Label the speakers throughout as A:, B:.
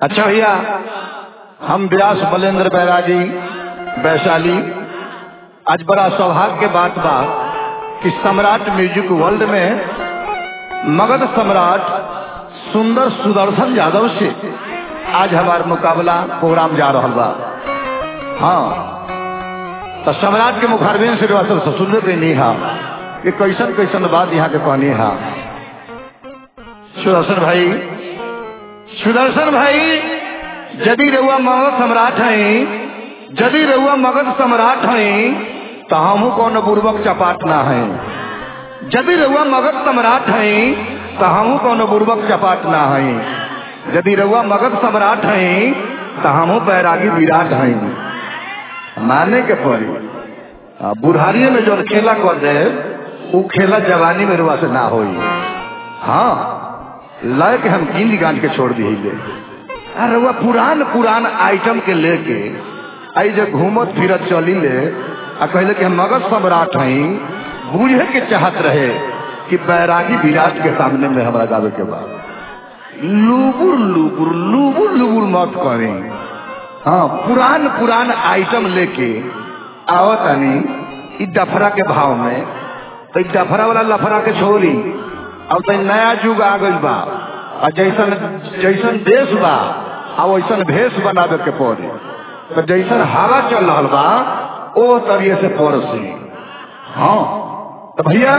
A: अच्छा भैया, हम व्यास बलेंद्र बैरागी वैशाली, आज बड़ा सौभाग्य के बात बा कि सम्राट म्यूजिक वर्ल्ड में मगध सम्राट सुंदर सुदर्शन यादव से आज हमारा मुकाबला प्रोग्राम जा रहा बा। हाँ, तो सम्राट के मुखारबिन से सुन रहे नहीं हा कि कैसन कैसन बात यहाँ के कहनी हा। सुदर्शन भाई यदि रउआ मगध सम्राट है, यदि रउआ मगध सम्राट है तो हमू कौन बुर्बक चपाट ना है। यदि रउआ मगध सम्राट है तो हमू कौन बुर्बक चपाट ना है। यदि रउआ मगध सम्राट है तो हमू बैरागी विराट है। माने के पड़ी बुढ़ारी में जो खेला कर दे वो खेला जवानी में रुआ से ना हो। हाँ, लय के हम गिन गान के छोड़ दी। अरे वह पुरान आइटम के लेके आई जब घूमत फिरत चली ले आ कहले कि हम मगध सम्राट हैं, बूझे के चाहत रहे कि बैरागी विराट के सामने में हमारा गावे के बाद लुबुर लुबुर लुबुर लुबुर मत करें। हाँ, पुरान आइटम लेके आवत आनी डफरा के भाव में, तो डफरा वाला लफरा के छोड़ी अब तो नया युग आ गई बा। और जैसन देश बा आ वैसन भेष बनावे के पड़ी। तो जैसन हवा चल रहा बा ओ तरिए से पड़ोसी। हाँ, तो भैया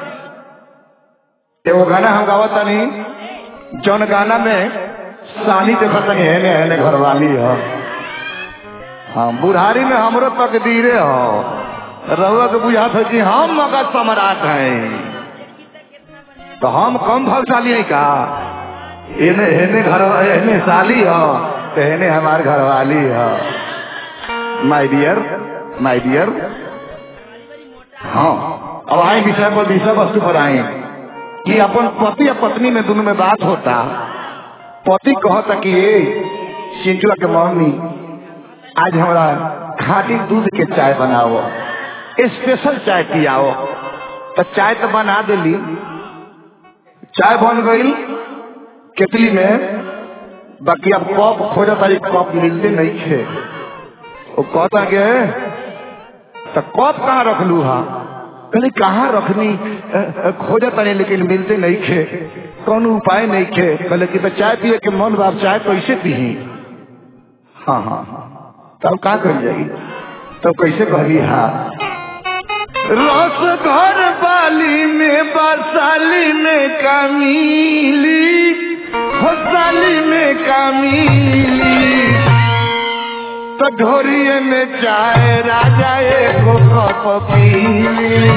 A: एगो गाना हम गावत नहीं, जौन गाना में सानी देखत नहीं है घरवाली है। हाँ, बुढ़ारी में हमरो तकदीरे हो रहुआ के बुझात है कि हम मगध सम्राट हैं तो हम कम भावशाली है का। एने घर एने साली हो तो एने हमारे घरवाली हो। माय डियर हाँ, अब आए विषय वस्तु पर आए कि अपन पति और पत्नी में दोनों में बात होता। पति कहता कि ये चिंटुआ के मम्मी आज हमारा खाटी दूध के चाय बनाओ, स्पेशल चाय पियाओ। तो चाय तो बना दिली, चाय बन गई केतली में, बाकी अब कप खोजा तारी कप मिलते नहीं थे। वो कहता के तो कप कहाँ रख लू हा, कहली कहाँ रखनी खोजा तारी लेकिन मिलते नहीं थे, कौन उपाय नहीं थे। कहले कि तो चाय पिए के मन बाप चाय कैसे पी। हाँ, तब का कर जाई, तो कैसे कहली। हाँ, रस घर बाली में बरसाली में कमीली, हसाली में कमीली, तो ढोरिए में चाय राजा एको कप पीली।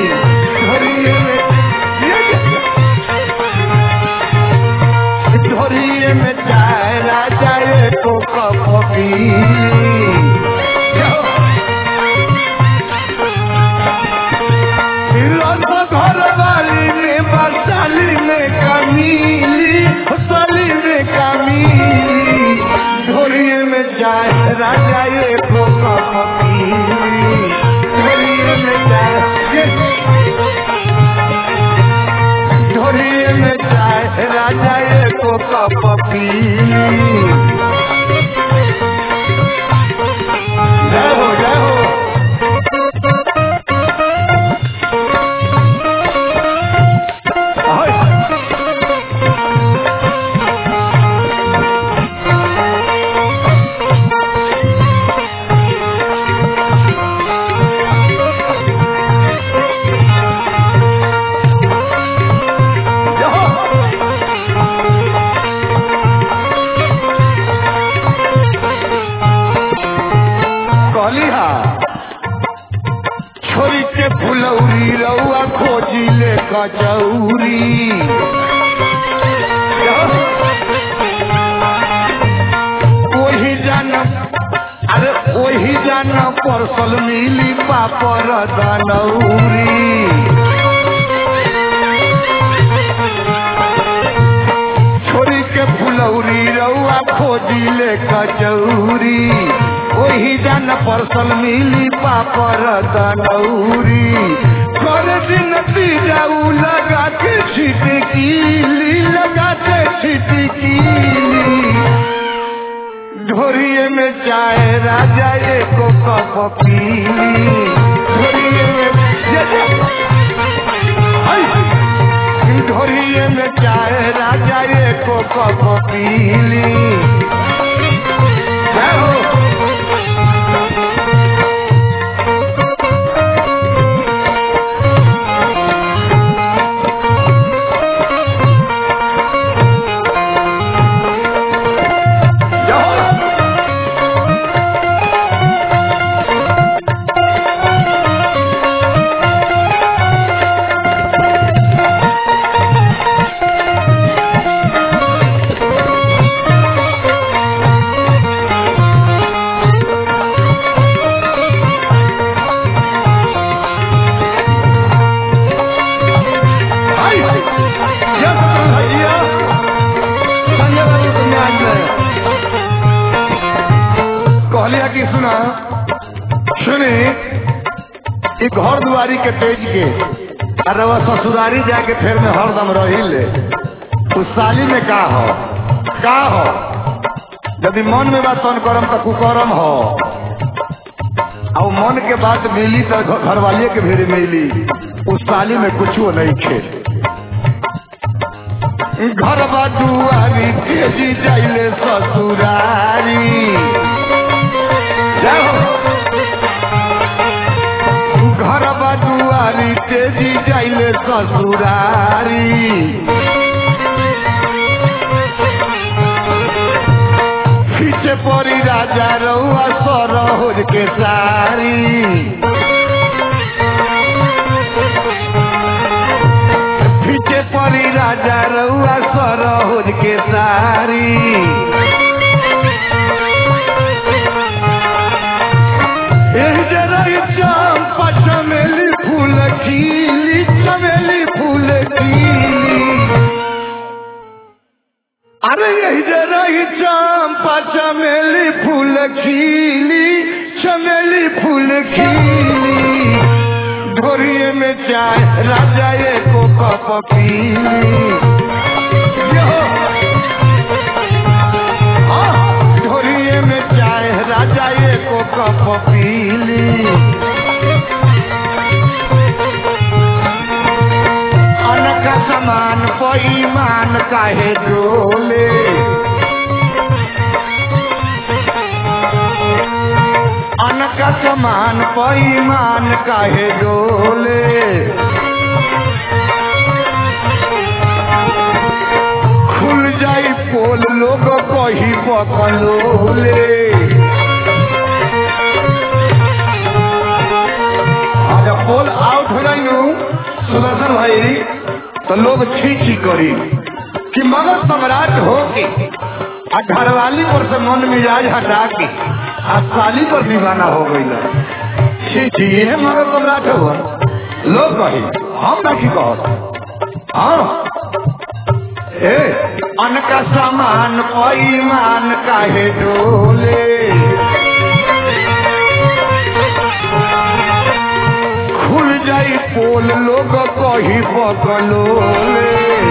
A: ढोरिए में चाय राजा एको कप पीली। घर वाली में बरसाली में कमीली, हसाली में कमीली, ढोरिए में चाय राजा एको कप पीली। ढोरिए में चाय राजा एको कप पीली। जय हो जय हो। छोरी के फुलौरी रउआ खोजी ले कचौरी, वही जान परसल मिली पापड़ दनौरी। छोरी के फुलौरी रउआ खोजी ले कचौरी, वही जान परसल मिली पापड़ दनौरी। कर दिन जाऊ लगा के छिटकी, लगा के छिटकी। ढोरिए में चाय राजा एको कप पीली ढोरिए में चाय राजा एको कप पीली घर दुआरी के तेज के अरे वह ससुरारी जाके फिर में हरदम रही ले उस साली में का हो यदि मन में बात तन करम तो कुकरम हो और मन के बात मिली तो घर वाले के भीड़ मिली उस साली में कुछ नहीं खे घर दुआरी तेजी जाइले ससुरारी घर दुआरी तेजी जाइले ससुरारी पीछे पड़ी राजा रउआ सरहुज के सारी पीछे पड़ी राजा रउआ सरहुज के सारी चमेली फूल खिली चमेली फूल खिली अरे यही रही चंपा चमेली फूल खिली चमेली फूल खिली ढोरिए में चाय राजा एको कप पीली ढोरिए में चाय राजा एको कप पीली समान पैमान काहे डोले अनक समान पैमान काहे डोले खुल जाई पोल लोग कही पकलोले अगर पोल आउट हो जाइनु सुदर्शन भाई तो लोग छी करी कि मगर सम्राट हो के घरवाली पर से मन मिजाज हटा के साली पर दीवाना हो गई छी ये मगर सम्राट हो लोग कही हम नहीं कह हाँ अनका सामान पैमान काहे डोले खुल जाई पोल लोग कही पकलोले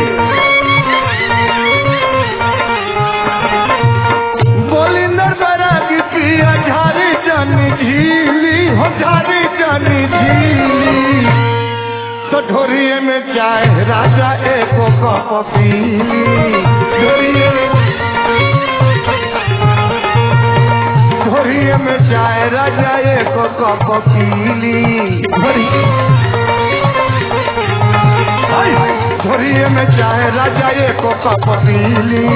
A: बोली नरबरा की पिया झारी जानी झीली हो झारी जानी झीली तो ढोरिए में चाय राजा एको कप पीली ढोरिए में चाय राजा एको कप पीली ढोरिए में चाय राजा एको कप पीली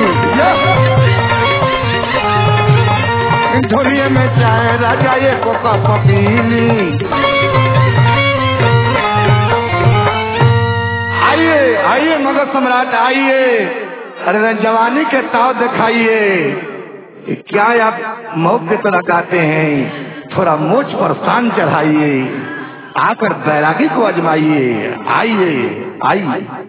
A: ढोरिए में चाय राजा एको कप पीली आइए आइए मगर सम्राट आइए अरे जवानी के ताव दिखाइए क्या आप मौके तो लगाते हैं थोड़ा मोच पर शान चढ़ाइए आकर बैरागी को आजमाइए आइए आइए